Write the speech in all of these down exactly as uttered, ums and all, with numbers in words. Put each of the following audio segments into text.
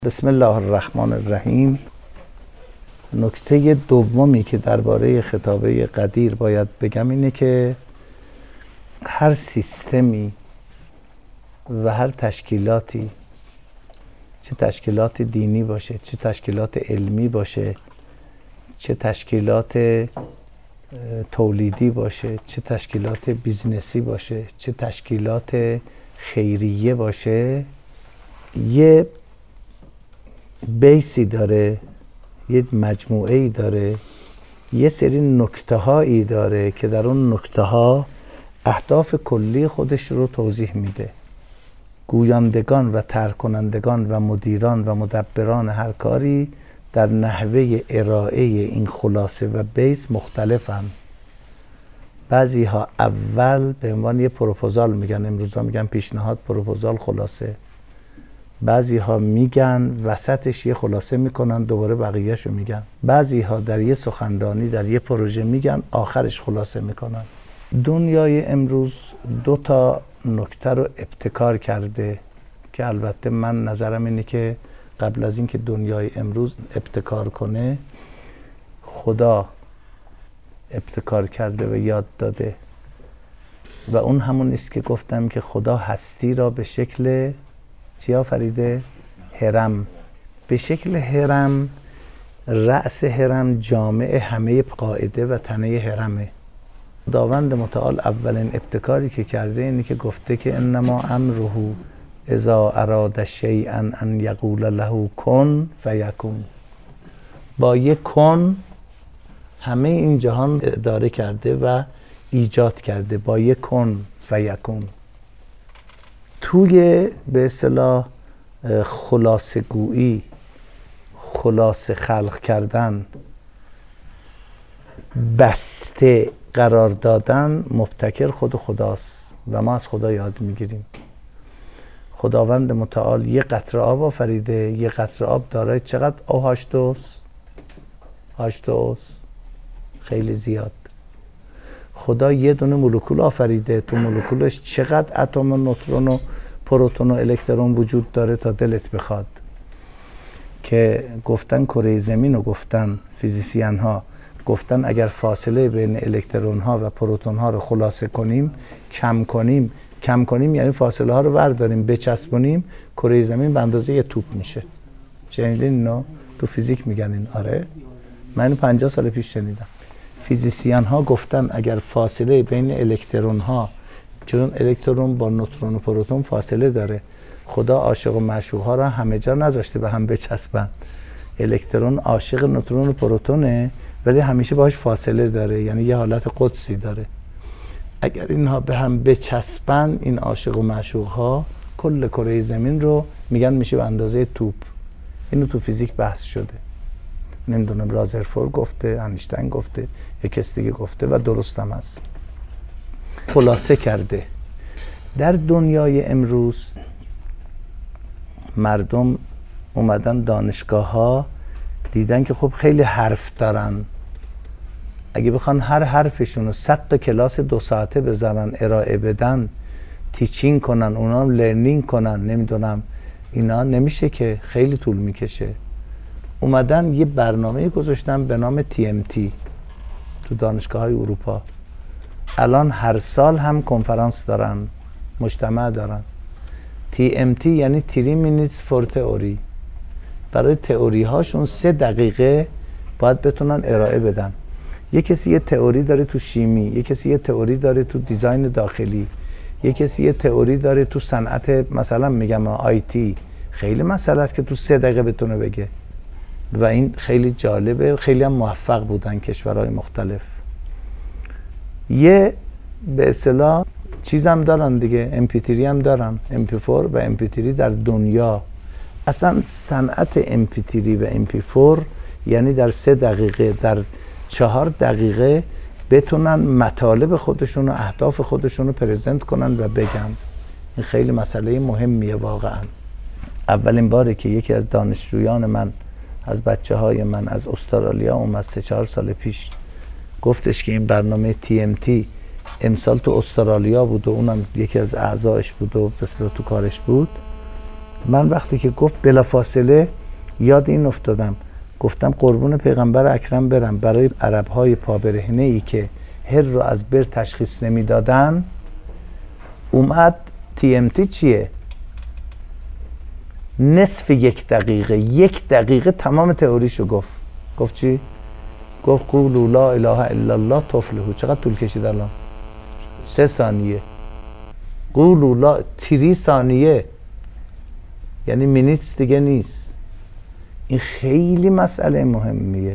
بسم الله الرحمن الرحیم. نکته دومی که درباره خطابه قدیر باید بگم اینه که هر سیستمی و هر تشکیلاتی، چه تشکیلات دینی باشه، چه تشکیلات علمی باشه، چه تشکیلات تولیدی باشه، چه تشکیلات بیزنسی باشه، چه تشکیلات خیریه باشه، یه بیسی داره، یه مجموعه ای داره، یه سری نکته هایی داره که در اون نکته ها اهداف کلی خودش رو توضیح میده. گویندگان و طرح کنندگان و مدیران و مدبران هر کاری در نحوه ارائه این خلاصه و بیس مختلفن. بعضی ها اول به عنوان یه پروپوزال میگن، امروزا میگن پیشنهاد، پروپوزال، خلاصه. بعضی ها میگن وسطش یه خلاصه میکنن، دوباره بقیهشو میگن. بعضی ها در یه سخنرانی در یه پروژه میگن، آخرش خلاصه میکنن. دنیای امروز دو تا نکته رو ابتکار کرده که البته من نظرم اینه که قبل از اینکه دنیای امروز ابتکار کنه، خدا ابتکار کرده و یاد داده و اون همون است که گفتم که خدا هستی را به شکل چی آفریده؟ هرم. به شکل هرم، رأس هرم جامع همه قاعده و تنه هرمه. خداوند متعال اولین ابتکاری که کرده اینه که گفته که انما امره اذا اراد شیئا ان یقول له کن فیکون. با یک کن همه این جهان اداره کرده و ایجاد کرده، با یک کن فیکون. توی به اصطلاح خلاصه گویی، خلاصه خلق کردن، بسته قرار دادن، مبتکر خود خداست و ما از خدا یاد میگیریم. خداوند متعال یه قطره آب آفریده. یه قطره آب دارای چقدر او هاش دوست؟ هاش دوست خیلی زیاد. خدا یه دونه مولکول آفریده، تو مولکولش چقدر اتم و نوترون و پروتون و الکترون وجود داره تا دلت بخواد. که گفتن کره زمین رو گفتن فیزیسین ها، گفتن اگر فاصله بین الکترون ها و پروتون ها رو خلاصه کنیم، کم کنیم، کم کنیم یعنی فاصله ها رو برداریم بچسبونیم، کره زمین به اندازه یه توپ میشه. شنیدین اینو؟ تو فیزیک میگن این. آره من اینو پنجاه سال پیش شنیدم. فیزیسین ها گفتن اگر فاصله بین الکترون ها، چون الکترون با نوترون و پروتون فاصله داره، خدا عاشق و معشوق ها را همه جا نذاشته به هم بچسبن. الکترون عاشق نوترون و پروتونه ولی همیشه باهاش فاصله داره، یعنی یه حالت قدسی داره. اگر اینها به هم بچسبن، این عاشق و معشوق ها، کل کره زمین رو میگن میشه به اندازه توپ. اینو تو فیزیک بحث شده. نمیدونم رازرفورد گفته، انیشتین گفته، یک کس دیگه گفته و درست هم هست. خلاصه کرده. در دنیای امروز مردم اومدن دانشگاه ها، دیدن که خب خیلی حرف دارن. اگه بخوان هر حرفشون رو صد تا کلاس دو ساعته بذارن، ارائه بدن، تیچینگ کنن، اونا هم لرنینگ کنن، نمیدونم اینا نمیشه که، خیلی طول میکشه. اومدن یه برنامه گذاشتن به نام تی ام تی تو دانشگاه های اروپا. الان هر سال هم کنفرانس دارن، مجتمع دارن. تی ام تی یعنی تری مینیتس فور تئوری. برای تئوری هاشون سه دقیقه باید بتونن ارائه بدن. یه کسی یه تئوری داره تو شیمی، یه کسی یه تئوری داره تو دیزاین داخلی، یه کسی یه تئوری داره تو صنعت، مثلا میگم آی تی. خیلی مسئله است که تو سه دقیقه بتونه بگه و این خیلی جالبه. خیلی هم موفق بودن کشورهای مختلف. یه به اصطلاح چیز هم دارن دیگه، ام پی تری هم دارن، ام پی فور و ام پی تری در دنیا. اصلا صنعت ام پی تری و ام پی فور یعنی در سه دقیقه، در چهار دقیقه بتونن مطالب خودشون و اهداف خودشون رو پرزنت کنن و بگن. این خیلی مسئله مهمیه واقعا. اولین باره که یکی از دانشجویان من، از بچه های من از استرالیا اومد سه چهار سال پیش، گفتش که این برنامه تی ام تی امسال تو استرالیا بود و اونم یکی از اعضایش بود و بسیار تو کارش بود. من وقتی که گفت بلافاصله یاد این افتادم، گفتم قربون پیغمبر اکرم برم، برای عرب‌های پابرهنه‌ای که هر رو از بر تشخیص نمیدادن اومد تی ام تی چیه؟ نصف یک دقیقه یک دقیقه تمام تئوریشو گفت. گفت چی؟ گفت قولوا لا اله الا الله تفلحوا. چقدر طول کشید الان؟ سه ثانیه. قولوا لا تری ثانیه، یعنی مینیتس دیگه نیست. این خیلی مسئله مهمیه.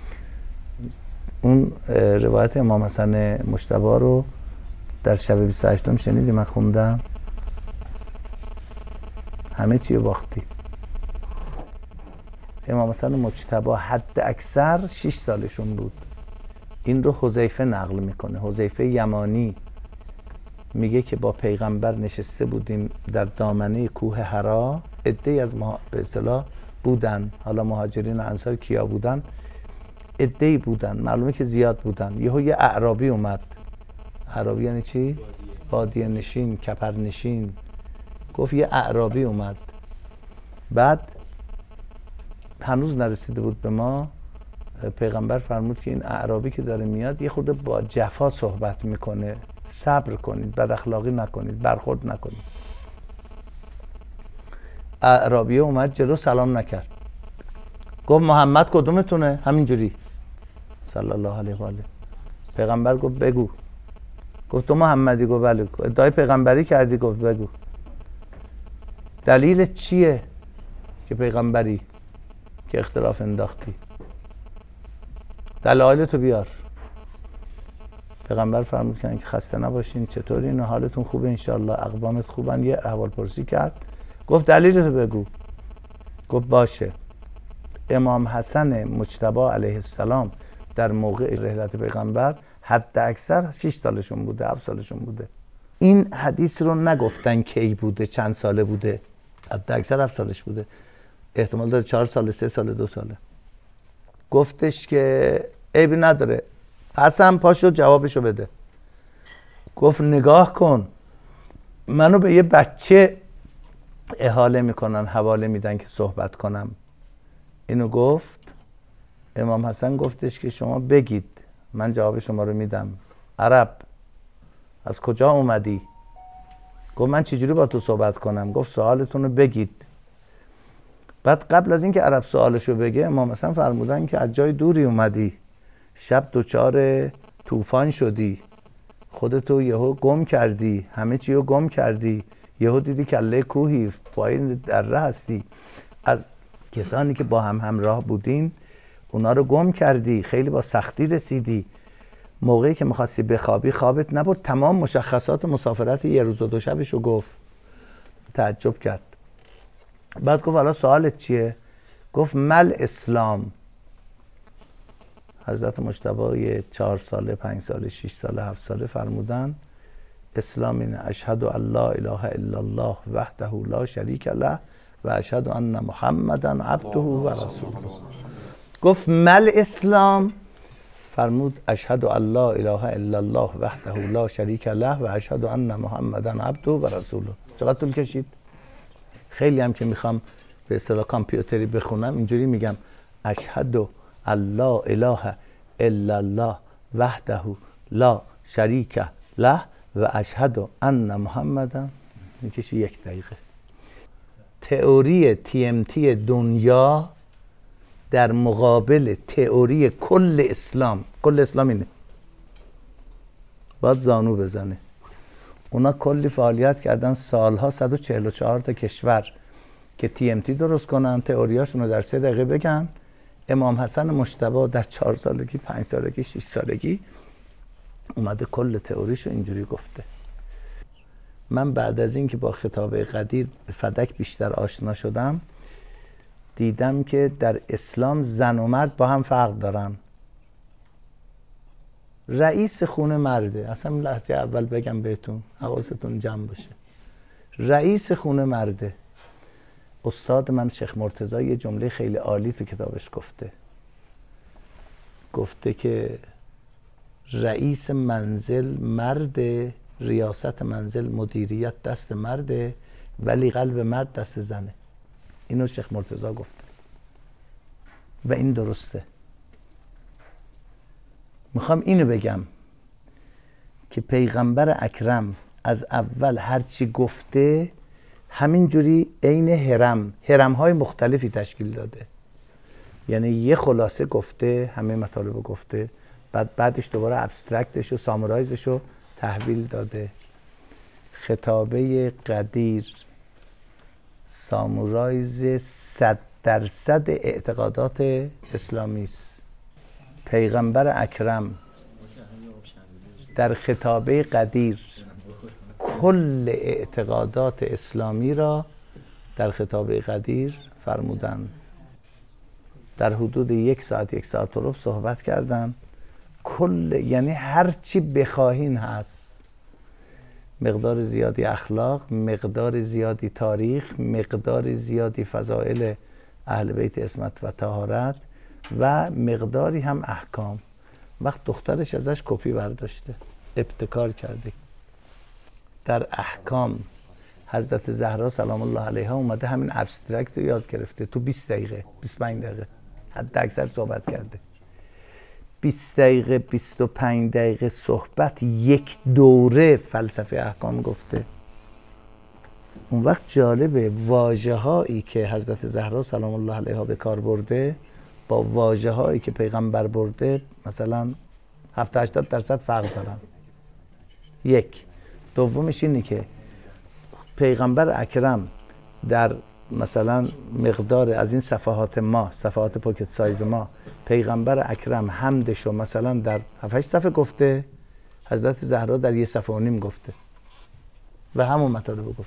اون روایت امام حسن مجتبی رو در شب بیست و هشتم شنیدی من خوندم؟ همه چی باختی. امام حسن مجتبی حد اکثر شش سالشون بود. این رو حذیفه نقل میکنه. حذیفه یمانی میگه که با پیغمبر نشسته بودیم در دامنه کوه حرا، عده‌ای از ما به اصطلاح بودن، حالا مهاجرین و انصار کیا بودن؟ عده‌ای بودن، معلومه که زیاد بودن. یهو یه اعرابی اومد. اعرابی یعنی چی؟ بادیه نشین، کپر نشین. گفت یه اعرابی اومد. بعد هنوز نرسیده بود به ما، پیغمبر فرمود که این اعرابی که داره میاد یه خود با جفا صحبت میکنه، صبر کنید، بد اخلاقی نکنید، برخورد نکنید. اعرابی اومد جلو، سلام نکرد. گفت محمد کدومتونه؟ همینجوری صلی الله علیه و آله. پیغمبر گفت بگو. گفت تو محمدی؟ گفت بله. ادعای پیغمبری کردی؟ گفت بگو. دلیل چیه که پیغمبری که اختلاف انداختی؟ دلایل تو بیار. پیغمبر فرمود که خسته نباشین، چطوری؟ نه حالتون خوبه انشالله، اقوامت خوبن؟ یه احوال پرسی کرد. گفت دلیل تو بگو. گفت باشه. امام حسن مجتبی علیه السلام در موقع رحلت پیغمبر حد اکثر شش سالشون بوده، هفت سالشون بوده. این حدیث رو نگفتن کی بوده، چند ساله بوده، حد اکثر هفت سالش بوده، احتمال داره چهار ساله، سه ساله، دو ساله. گفتش که عیبی نداره، حسن پاشو جوابشو بده. گفت نگاه کن، منو به یه بچه احاله میکنن، حواله میدن که صحبت کنم. اینو گفت. امام حسن گفتش که شما بگید، من جواب شما رو میدم. عرب از کجا اومدی؟ گفت من چجوری با تو صحبت کنم؟ گفت سوالتون رو بگید. بعد قبل از اینکه عرب سوالشو بگه امام حسن فرمودن که از جای دوری اومدی، شب دوچار طوفان شدی، خودتو یهو گم کردی، همه چی رو گم کردی، یهو دیدی کله کوهی، پایین دره هستی، از کسانی که با هم همراه بودین اونا رو گم کردی، خیلی با سختی رسیدی، موقعی که میخواستی بخوابی خوابت نبود، تمام مشخصات مسافرت یه روز و دو شبش رو گفت. تعجب کرد. بعد گفت حالا سوالت چیه؟ گفت مل اسلام. حضرت مجتبی چهار ساله، پنج ساله، شش ساله، هفت ساله فرمودن اسلام اینه اشهد ان لا اله الا الله وحده لا شریک له و اشهد ان محمدا عبده و رسوله. گفت مل اسلام؟ فرمود اشهد ان لا اله الا الله وحده لا شریک له و اشهد ان محمدا عبده و رسوله. چقدر طول کشید؟ خیلی هم که میخوام به اصطلاح کامپیوتری بخونم اینجوری میگم اشهد ان لا اله الا الله وحده لا شریک له و اشهد ان محمدا، میکشی یک دقیقه. تئوری تی ام تی دنیا در مقابل تئوری کل اسلام، کل اسلام اینه، باید زانو بزنه. اونا کلی فعالیت کردن سالها، صد و چهل و چهار تا کشور که تی ام تی درست کنن، تئوریاشون رو در سه دقیقه بگن. امام حسن مجتبی در چهار سالگی، پنج سالگی، شش سالگی اومده کل تئوریشو اینجوری گفته. من بعد از این که با خطاب قدیر فدک بیشتر آشنا شدم، دیدم که در اسلام زن و مرد با هم فرق دارن. رئیس خونه مرده، اصلا لهجه اول بگم بهتون حواستون جمع باشه، رئیس خونه مرده. استاد من شیخ مرتضی یه جمله خیلی عالی تو کتابش گفته، گفته که رئیس منزل مرده، ریاست منزل، مدیریت دست مرده، ولی قلب مرد دست زنه. اینو شیخ مرتضی گفته و این درسته. میخوام اینو بگم که پیغمبر اکرم از اول هرچی گفته همینجوری عین هرم هرم های مختلفی تشکیل داده. یعنی یه خلاصه گفته، همه مطالب گفته، بعد بعدش دوباره ابسترکتش و سامورایزش رو تحویل داده. خطابه قدیر سامورایز صد درصد اعتقادات اسلامی است. پیغمبر اکرم در خطابه قدیر کل اعتقادات اسلامی را در خطابه قدیر فرمودن. در حدود یک ساعت یک ساعت و ربع صحبت کردن. کل یعنی هر چی بخواهین هست. مقدار زیادی اخلاق، مقدار زیادی تاریخ، مقدار زیادی فضائل اهل بیت عصمت و طهارت و مقداری هم احکام. وقت دخترش ازش کپی برداشته، ابتکار کرده. در احکام حضرت زهرا سلام الله علیها اومده همین ابسترکت رو یاد گرفته تو بیست دقیقه بیست و پنج دقیقه حد اکثر صحبت کرده. بیست دقیقه بیست و پنج دقیقه صحبت، یک دوره فلسفه احکام گفته. اون وقت جالبه واژه هایی که حضرت زهرا سلام الله علیها به کار برده با واژه هایی که پیغمبر برده مثلا هفتاد هشتاد درصد فرق دارن. یک دومش اینه که پیغمبر اکرم در مثلا مقدار از این صفحات ما، صفحات پوکت سایز ما، پیغمبر اکرم حمدشو مثلا در هفت هشت صفحه گفته، حضرت زهرا در یه صفحه و نیم گفته و همون مطالب گفته.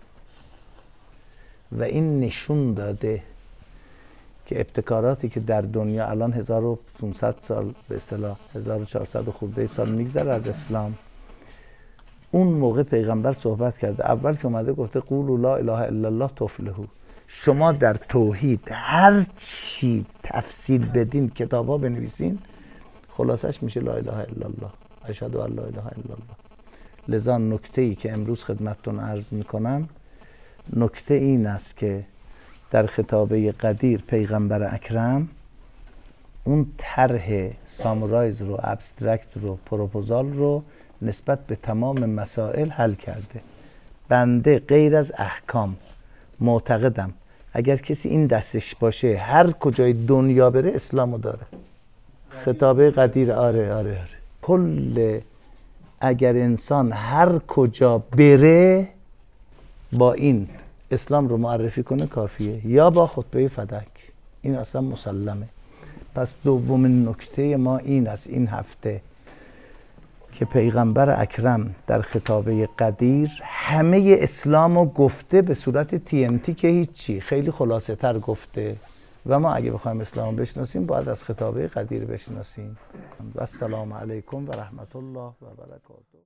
و این نشون داده که ابتکاراتی که در دنیا الان هزار و پانصد سال به اصطلاح هزار و چهارصد و خورده سال میگذره از اسلام، اون موقع پیغمبر صحبت کرده. اول که اومده گفته قولوا لا اله الا الله تفلحوا. شما در توحید هر چی تفصیل بدین، کتابا بنویسین، خلاصش میشه لا اله الا الله، اشهد ان لا اله الا الله. لذا نکته‌ای که امروز خدمتتون عرض میکنم نکته این است که در خطابه قدیر پیغمبر اکرم اون طرح سامورایز رو، ابسترکت رو، پروپوزال رو نسبت به تمام مسائل حل کرده. بنده غیر از احکام معتقدم اگر کسی این دستش باشه هر کجای دنیا بره اسلامو داره. خطابه قدیر آره آره آره کل اگر انسان هر کجا بره با این اسلام رو معرفی کنه کافیه، یا با خطبه فدک. این اصلا مسلمه. پس دومین نکته ما این است این هفته که پیغمبر اکرم در خطابه قدیر همه اسلامو گفته به صورت تی ام تی که هیچی، خیلی خلاصه تر گفته و ما اگه بخوایم اسلام بشناسیم باید از خطابه قدیر بشناسیم. و السلام علیکم و رحمت الله و برکاته.